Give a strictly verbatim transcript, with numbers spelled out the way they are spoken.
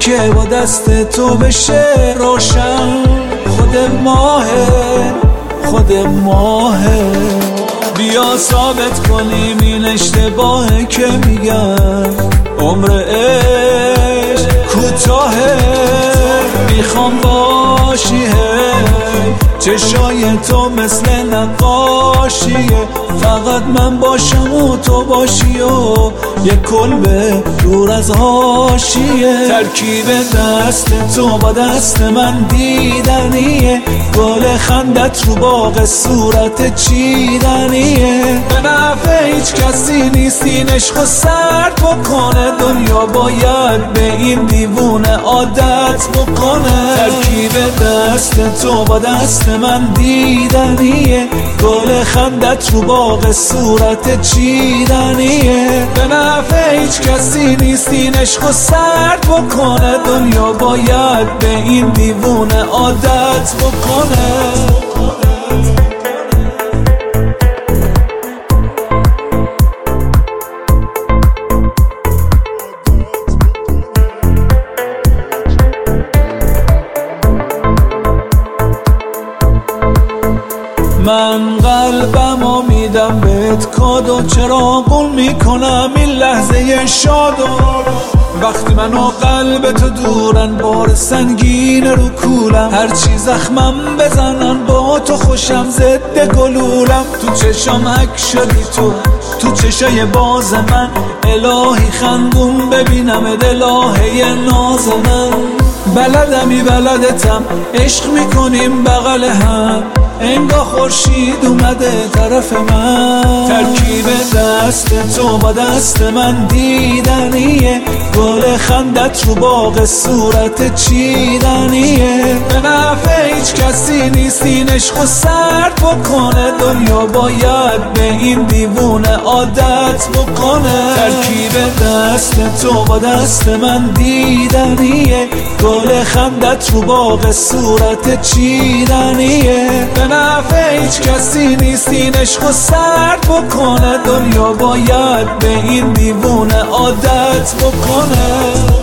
که با دست تو بشه روشن. خود ماهه خود ماهه، بیا ثابت کنیم این اشتباهه که میگن عمر عشق کوتاهه. میخوام باشی هی چشای تو مثل نقاشیه، فقط من باشم و تو باشی و یه کلبه دور از حاشیه. ترکیب دست تو با دست من دیدنیه، گل خندت رو باغ صورت چیدنیه. به نفع هیچ کسی نیست این عشقو سرد بکنه، دنیا باید به این دیوونه عادت بکنه. ترکیب دست تو با دست من دیدنیه، گل خندت رو باغ صورت چیدنیه. به نفع هیچ کسی نیست این عشقو سرد بکنه، دنیا باید به این دیوونه عادت بکنه. من قلبمو میدم بهت کادو، چرا قول میکنم این لحظه شادو. وقتی من و قلب تو دورن بار سنگین رو کولم، هرچی زخمم بزنن با تو خوشم ضد گلولم. تو چشام حک شدی تو تو چشای باز من، الهی خندون ببینم الهی ناز من. بلدمی بلدتم عشق میکنیم بغل هم، انگار خورشید اومده طرف من. ترکیب دست تو با دست من دیدنیه، گل خندت رو باغ صورت چیدنیه. به نفع هیچ کسی نیست این عشقو سرد بکنه، دنیا باید به این دیوونه عادت بکنه. ترکیب دست تو با دست من دیدنیه، گل خندت رو باغ صورت چیدنیه. به نفع هیچ کسی نیست این عشقو سرد بکنه، دنیا باید به این دیوونه عادت بکنه.